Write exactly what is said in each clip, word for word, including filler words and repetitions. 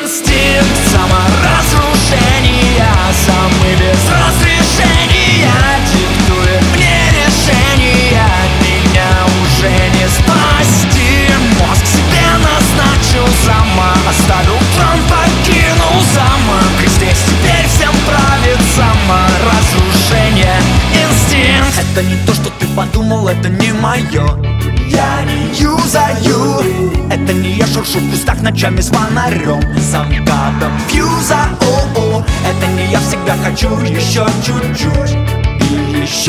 Инстинкт саморазрушения, самый без разрешения диктует мне решение. Меня уже не спасти. Мозг себе назначил замок, оставил план, покинул замок. И здесь теперь всем правит саморазрушение. Инстинкт. Это не то, что ты подумал, это не мое. Я не юзаю. Это не я шуршу в кустах ночами с фонарем, замкадом фьюза. О-о. Это не я всегда хочу еще чуть-чуть и еще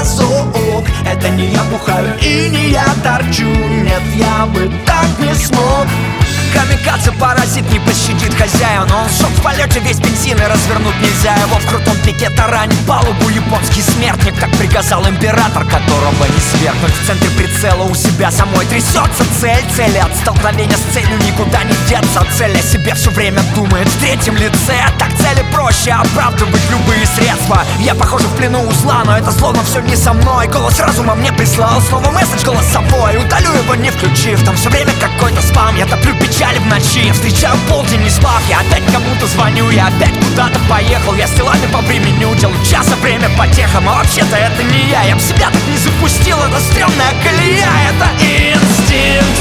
разок. Это не я бухаю и не я торчу. Нет, я бы так не смог. Камикадзе-паразит не пощадит хозяин. Он шок в полете, весь бензин и развернуть нельзя. Его в крутом пике таранит палубу японский смертник. Так приказал император, которого не свергнуть. В центре прицела у себя самой трясется цель. Цели от столкновения с целью никуда не деться. Цель о себе все время думает в третьем лице. Так цели проще оправдывать любые средства. Я похоже в плену у зла, но это словно все не со мной. Голос разума мне прислал снова месседж голосовой. Удалю его не включив, там все время какой-то спам. Я топлю печаль в ночи, я встречаю полдень не спав. Я опять кому-то звоню, я опять куда-то поехал. Я с делами по времени удел часа, время потехам. А вообще-то это не я, я б себя так не запустил. Это стрёмная колея, это инстинкт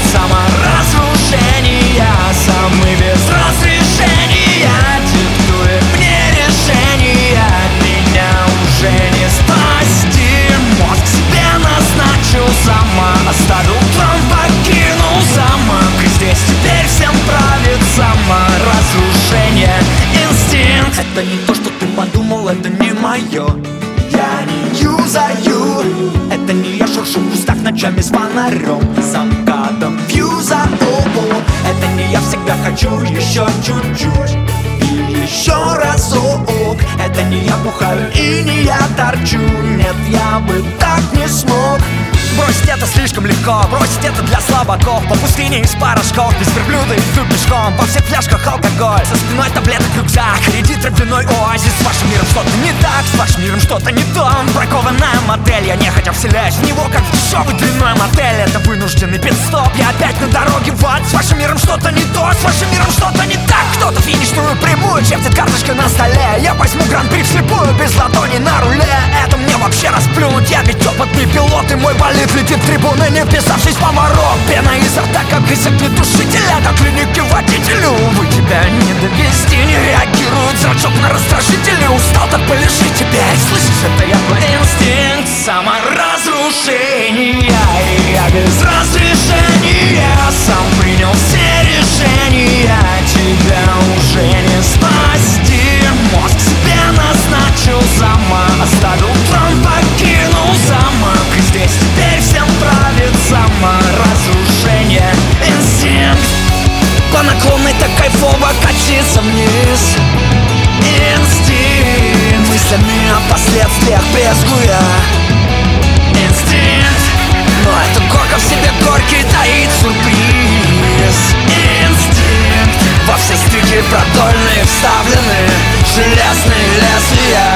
саморазрушения, самый без разрешения диктует мне решение. Меня уже не спасти. Мозг себе назначил замок, оставил план, покинул замок. И здесь теперь всем правит саморазрушение. Инстинкт. Это не то, что ты подумал, это не мое. Я не юзаю. Это не я шуршу в кустах ночами с фонарем, замкадом фьюза. О-о. Это не я всегда хочу еще чуть-чуть и еще разок. Это не я бухаю и не я торчу. Нет, я бы так не смог. Бросить это слишком легко, бросить это для слабаков. По пустыне из порошков, без верблюда иду пешком. Во всех фляжках алкоголь, со спиной таблеток рюкзак. Впереди травяной оазис, с вашим миром что-то не так. С вашим миром что-то не то. Бракованная модель, я нехотя вселяюсь в него, как в дешевый дрянной мотель. Это вынужденный пит-стоп, я опять на дороге в ад. С вашим миром что-то не то, с вашим миром что-то не так. Кто-то финишную прямую чертит карточка на столе. Я возьму гран-при вслепую, без ладони на руле. Это мне вообще расплюнуть, я ведь опытный пилот. И мой болид летит в трибуны, не вписавшись в поворот. Пена изо рта, как из огнетушителя. До клиники водителю, увы, тебя не довести. Не реагирует зрачок на раздражители. Устал, так полежи теперь. Слышишь, это я твой инстинкт саморазрушения. И я без разрешения сам принял все решения. Тебя уже не спасти. Мозг себе назначил замок, оставил план, покинул замок. И здесь теперь всем правит саморазрушение. Инстинкт. По наклонной так кайфово катиться вниз. Инстинкт. Мыслями о последствиях брезгуя. Инстинкт. Но эта горка в себе горький таит сюрприз. Инстинкт. Во все стыки продольные вставлены железные лезвия.